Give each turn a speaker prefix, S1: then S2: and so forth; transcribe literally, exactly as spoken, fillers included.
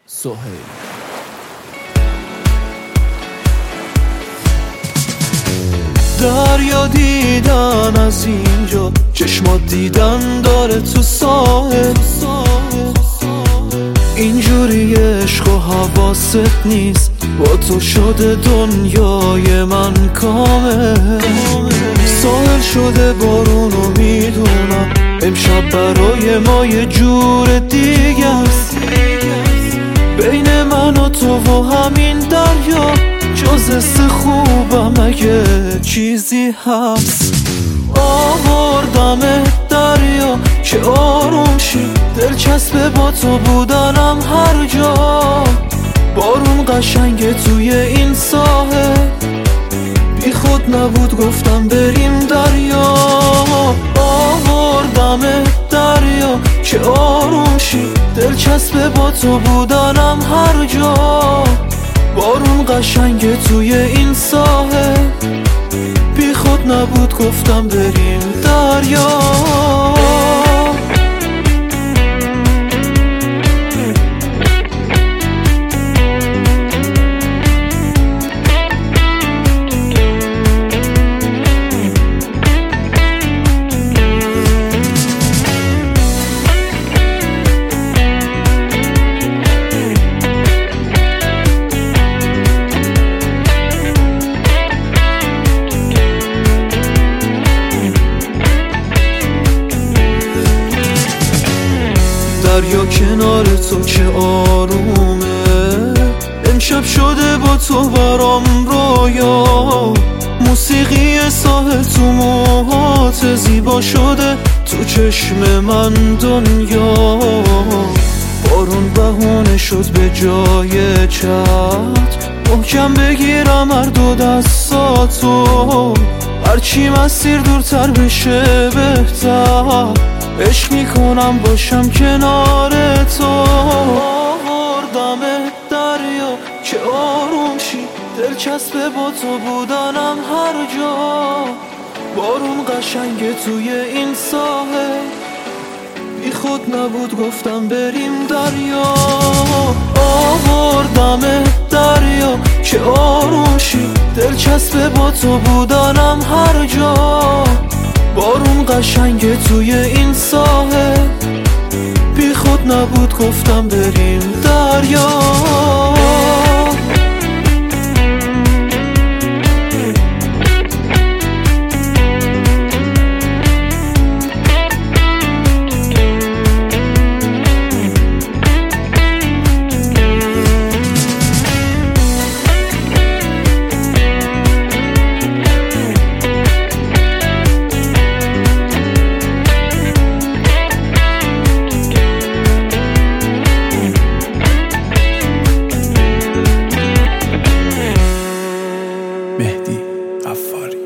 S1: سهیل. دریا دیدن از اینجا، چشمات دیدن داره تو ساحل. اینجوری عشق و حواست نیست، با تو شده دنیای من کامل. ساحل شده بارون و میدونم امشب برای ما یه جور دیگه است. بین من و تو و همین دریا جز حس خوبم اگه چیزی هست. آوردم دریا که آروم شی، دلچسبه با تو بودنم هر جا. بارون قشنگه توی این ساحل، بی خود نبود گفتم بریم دریا. آوردم دریا که آروم شی، دلچسبه با تو بودنم هر جا. بارون قشنگه توی این ساحل، بی خود نبود گفتم بریم دریا. دریا کنار تو که آرومه، امشب شده با تو برام رویا. موسیقی ساحل تو موهات زیبا شده، تو چشم من دنیا. بارون بهونه شد به جای چت، محکم بگیرم هر دو دستاتو. هرچی مسیر دورتر بشه بهتر، عشق میکنم باشم کنار تو. آوردم دریا که آروم شی، دلچسبه با تو بودنم هر جا. بارون قشنگه توی این ساحل، بی خود نبود گفتم بریم دریا. آوردم دریا که آروم شی، دلچسبه با تو بودنم هر جا. بارون قشنگه توی این ساحل، بی خود نبود گفتم بریم دریا.
S2: مهدی غفاری.